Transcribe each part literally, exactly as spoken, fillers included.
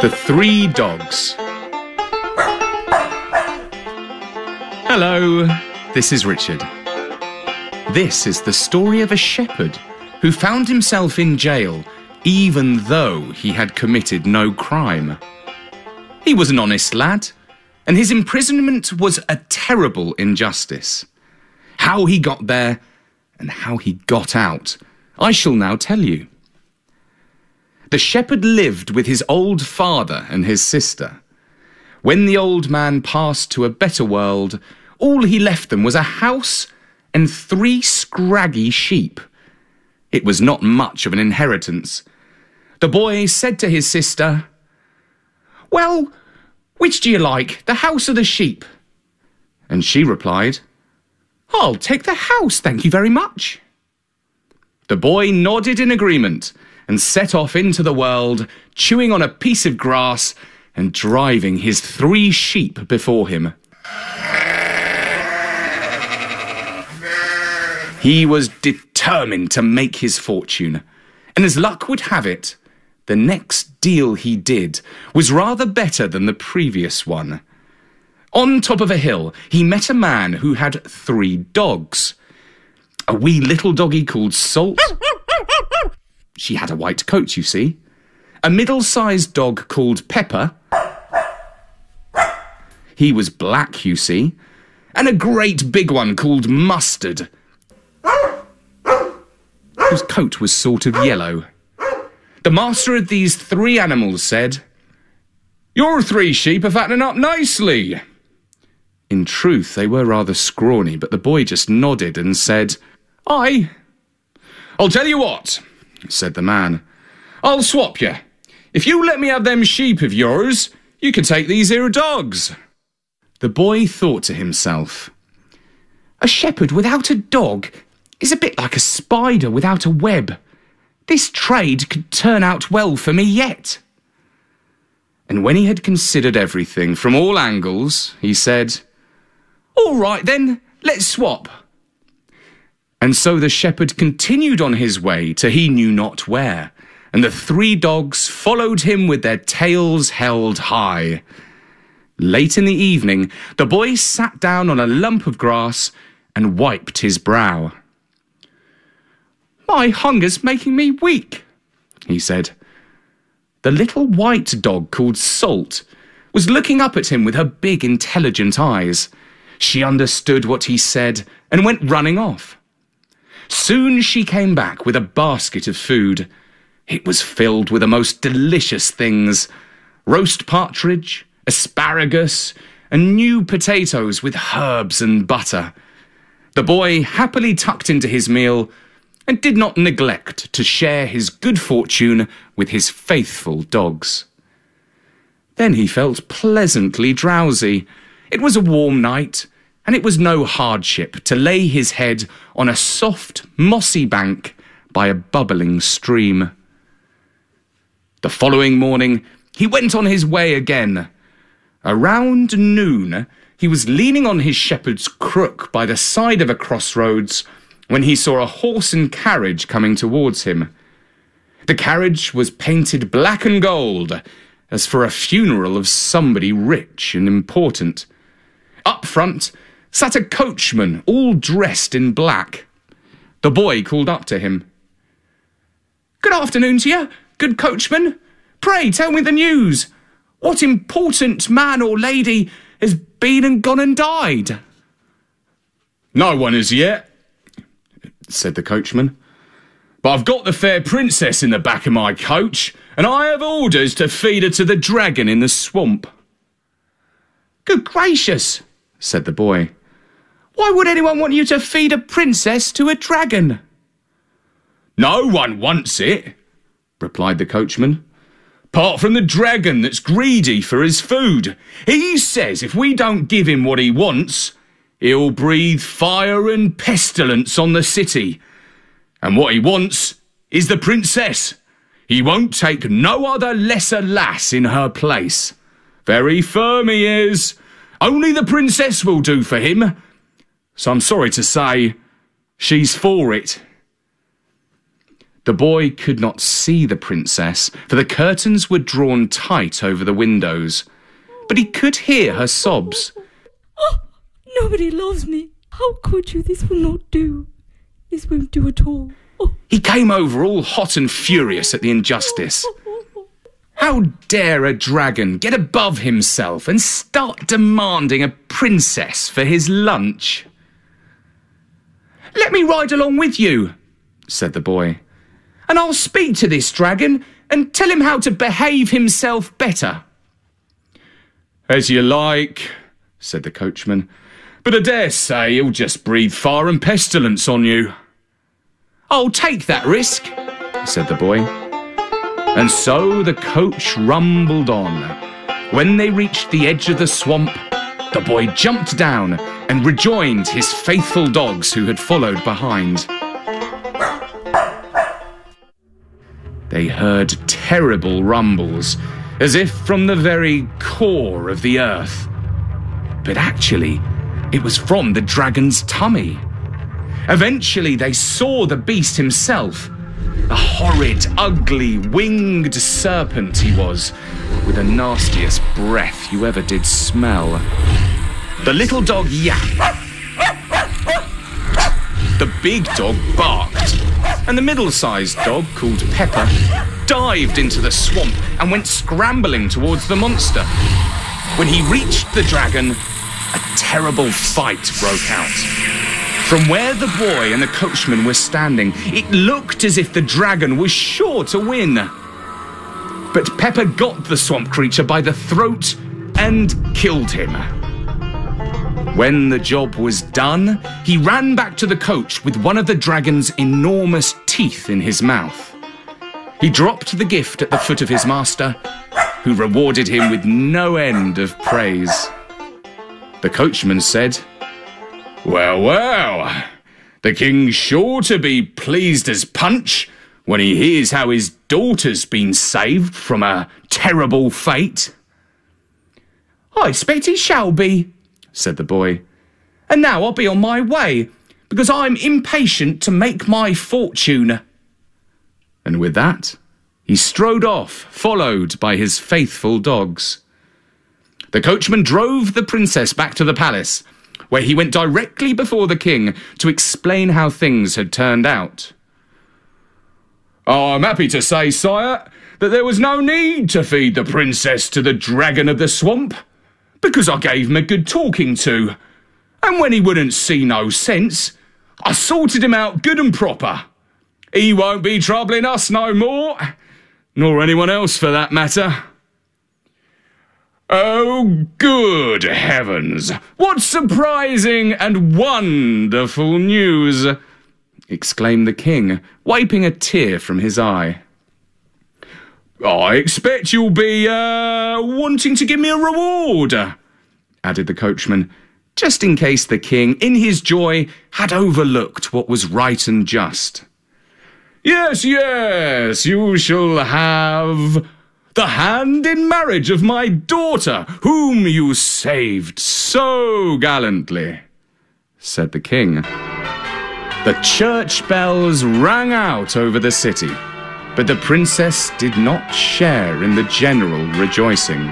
The Three Dogs. Hello, this is Richard. This is the story of a shepherd who found himself in jail even though he had committed no crime. He was an honest lad, and his imprisonment was a terrible injustice. How he got there and how he got out, I shall now tell you. The shepherd lived with his old father and his sister. When the old man passed to a better world, all he left them was a house and three scraggy sheep. It was not much of an inheritance. The boy said to his sister, "Well, which do you like, the house or the sheep?" And she replied, "I'll take the house, thank you very much." The boy nodded in agreement and set off into the world, chewing on a piece of grass and driving his three sheep before him. He was determined to make his fortune, and as luck would have it, the next deal he did was rather better than the previous one. On top of a hill, he met a man who had three dogs. A wee little doggy called Salt. She had a white coat, you see. A middle-sized dog called Pepper. He was black, you see. And a great big one called Mustard, whose coat was sort of yellow. The master of these three animals said, "Your three sheep are fattening up nicely." In truth, they were rather scrawny, but the boy just nodded and said, "Aye." "I'll tell you what," said the man. "I'll swap you. If you let me have them sheep of yours, you can take these here dogs." The boy thought to himself, "A shepherd without a dog is a bit like a spider without a web. This trade could turn out well for me yet." And when he had considered everything from all angles, he said, "All right then, let's swap." And so the shepherd continued on his way to he knew not where, and the three dogs followed him with their tails held high. Late in the evening, the boy sat down on a lump of grass and wiped his brow. "My hunger's making me weak," he said. The little white dog called Salt was looking up at him with her big intelligent eyes. She understood what he said and went running off. Soon she came back with a basket of food. It was filled with the most delicious things: roast partridge, asparagus, and new potatoes with herbs and butter. The boy happily tucked into his meal and did not neglect to share his good fortune with his faithful dogs. Then he felt pleasantly drowsy. It was a warm night, and it was no hardship to lay his head on a soft, mossy bank by a bubbling stream. The following morning, he went on his way again. Around noon, he was leaning on his shepherd's crook by the side of a crossroads when he saw a horse and carriage coming towards him. The carriage was painted black and gold, as for a funeral of somebody rich and important. Up front sat a coachman, all dressed in black. The boy called up to him. "Good afternoon to you, good coachman. Pray tell me the news. What important man or lady has been and gone and died?" "No one as yet," said the coachman. "But I've got the fair princess in the back of my coach, and I have orders to feed her to the dragon in the swamp." "Good gracious," said the boy. "Why would anyone want you to feed a princess to a dragon?" "No one wants it," replied the coachman, "apart from the dragon that's greedy for his food. He says if we don't give him what he wants, he'll breathe fire and pestilence on the city. And what he wants is the princess. He won't take no other lesser lass in her place. Very firm he is. Only the princess will do for him. So I'm sorry to say, she's for it." The boy could not see the princess, for the curtains were drawn tight over the windows, but he could hear her sobs. Oh, nobody loves me. How could you? This will not do. This won't do at all. Oh. He came over all hot and furious at the injustice. How dare a dragon get above himself and start demanding a princess for his lunch? "Let me ride along with you," said the boy, "and I'll speak to this dragon and tell him how to behave himself better." "As you like," said the coachman, "but I dare say he'll just breathe fire and pestilence on you." "I'll take that risk," said the boy. And so the coach rumbled on. When they reached the edge of the swamp, the boy jumped down and rejoined his faithful dogs who had followed behind. They heard terrible rumbles, as if from the very core of the earth. But actually, it was from the dragon's tummy. Eventually, they saw the beast himself. A horrid, ugly, winged serpent he was, with the nastiest breath you ever did smell. The little dog yapped. The big dog barked. And the middle-sized dog, called Pepper, dived into the swamp and went scrambling towards the monster. When he reached the dragon, a terrible fight broke out. From where the boy and the coachman were standing, it looked as if the dragon was sure to win. But Pepper got the swamp creature by the throat and killed him. When the job was done, he ran back to the coach with one of the dragon's enormous teeth in his mouth. He dropped the gift at the foot of his master, who rewarded him with no end of praise. The coachman said, "Well, well, the king's sure to be pleased as punch when he hears how his daughter's been saved from a terrible fate." "I expect he shall be," said the boy. "And now I'll be on my way, because I'm impatient to make my fortune." And with that, he strode off, followed by his faithful dogs. The coachman drove the princess back to the palace, where he went directly before the king to explain how things had turned out. "I'm happy to say, sire, that there was no need to feed the princess to the dragon of the swamp, because I gave him a good talking to, and when he wouldn't see no sense, I sorted him out good and proper. He won't be troubling us no more, nor anyone else for that matter." "Oh, good heavens! What surprising and wonderful news!" exclaimed the king, wiping a tear from his eye. "I expect you'll be, uh, wanting to give me a reward," added the coachman, just in case the king, in his joy, had overlooked what was right and just. "Yes, yes, you shall have the hand in marriage of my daughter, whom you saved so gallantly," said the king. The church bells rang out over the city, but the princess did not share in the general rejoicing.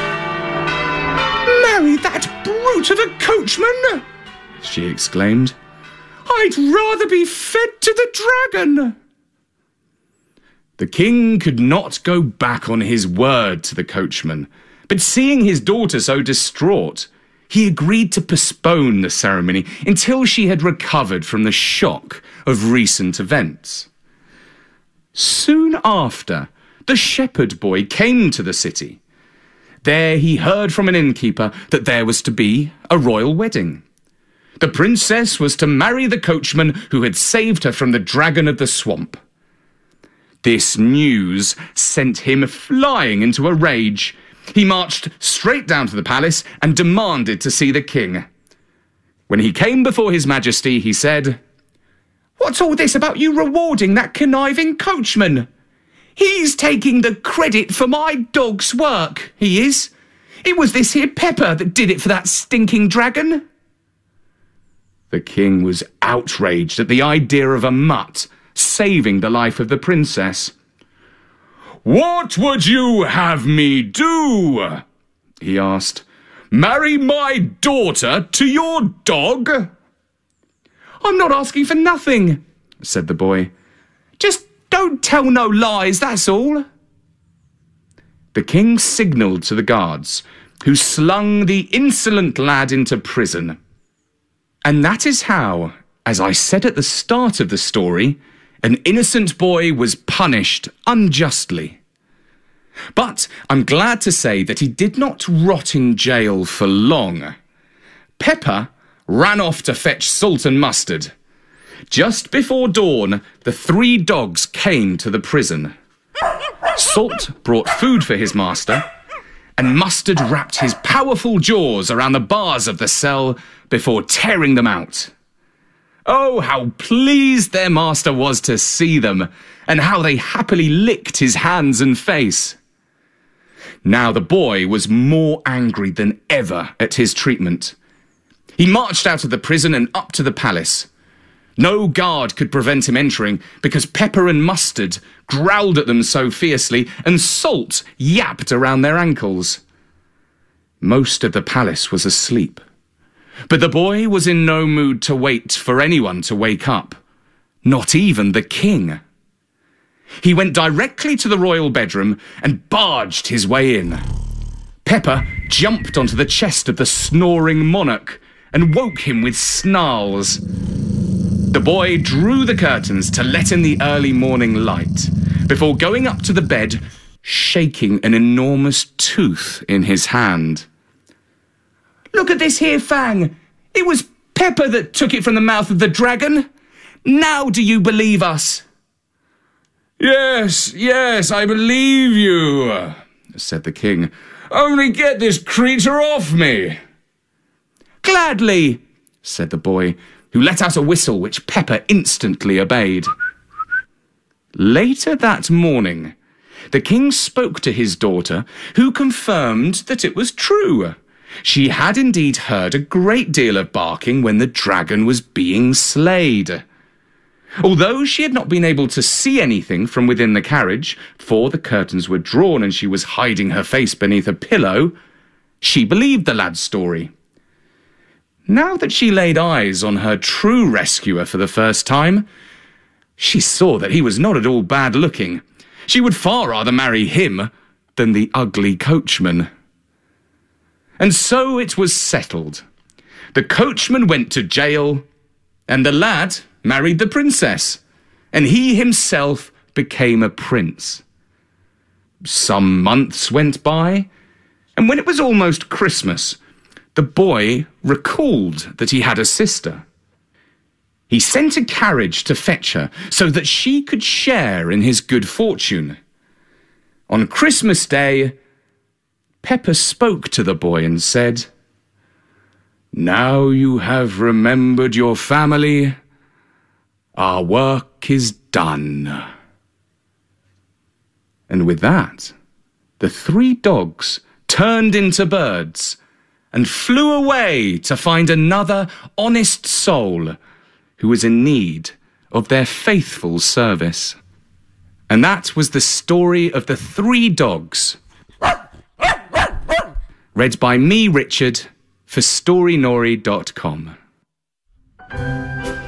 "Marry that brute of a coachman!" she exclaimed. "I'd rather be fed to the dragon." The king could not go back on his word to the coachman, but seeing his daughter so distraught, he agreed to postpone the ceremony until she had recovered from the shock of recent events. Soon after, the shepherd boy came to the city. There he heard from an innkeeper that there was to be a royal wedding. The princess was to marry the coachman who had saved her from the dragon of the swamp. This news sent him flying into a rage. He marched straight down to the palace and demanded to see the king. When he came before his majesty, he said, "What's all this about you rewarding that conniving coachman? He's taking the credit for my dog's work, he is. It was this here Pepper that did it for that stinking dragon." The king was outraged at the idea of a mutt saving the life of the princess. "What would you have me do?" he asked. "Marry my daughter to your dog?" "I'm not asking for nothing," said the boy. "Just don't tell no lies, that's all." The king signalled to the guards, who slung the insolent lad into prison. And that is how, as I said at the start of the story, an innocent boy was punished unjustly. But I'm glad to say that he did not rot in jail for long. Pepper ran off to fetch salt and mustard. Just before dawn, the three dogs came to the prison. Salt brought food for his master, and Mustard wrapped his powerful jaws around the bars of the cell before tearing them out. Oh, how pleased their master was to see them, and how they happily licked his hands and face. Now the boy was more angry than ever at his treatment. He marched out of the prison and up to the palace. No guard could prevent him entering because Pepper and Mustard growled at them so fiercely and Salt yapped around their ankles. Most of the palace was asleep, but the boy was in no mood to wait for anyone to wake up, not even the king. He went directly to the royal bedroom and barged his way in. Pepper jumped onto the chest of the snoring monarch and woke him with snarls. The boy drew the curtains to let in the early morning light before going up to the bed, shaking an enormous tooth in his hand. "Look at this here, Fang. It was Pepper that took it from the mouth of the dragon. Now do you believe us?" "Yes, yes, I believe you," said the king. "Only get this creature off me." "Gladly," said the boy, who let out a whistle which Pepper instantly obeyed. Later that morning, the king spoke to his daughter, who confirmed that it was true. She had indeed heard a great deal of barking when the dragon was being slayed. Although she had not been able to see anything from within the carriage, for the curtains were drawn and she was hiding her face beneath a pillow, she believed the lad's story. Now that she laid eyes on her true rescuer for the first time, she saw that he was not at all bad looking. She would far rather marry him than the ugly coachman. And so it was settled. The coachman went to jail, and the lad married the princess, and he himself became a prince. Some months went by, and when it was almost Christmas, the boy recalled that he had a sister. He sent a carriage to fetch her so that she could share in his good fortune. On Christmas Day, Pepper spoke to the boy and said, "Now you have remembered your family, our work is done." And with that, the three dogs turned into birds and flew away to find another honest soul who was in need of their faithful service. And that was the story of the three dogs. Read by me, Richard, for Storynori dot com.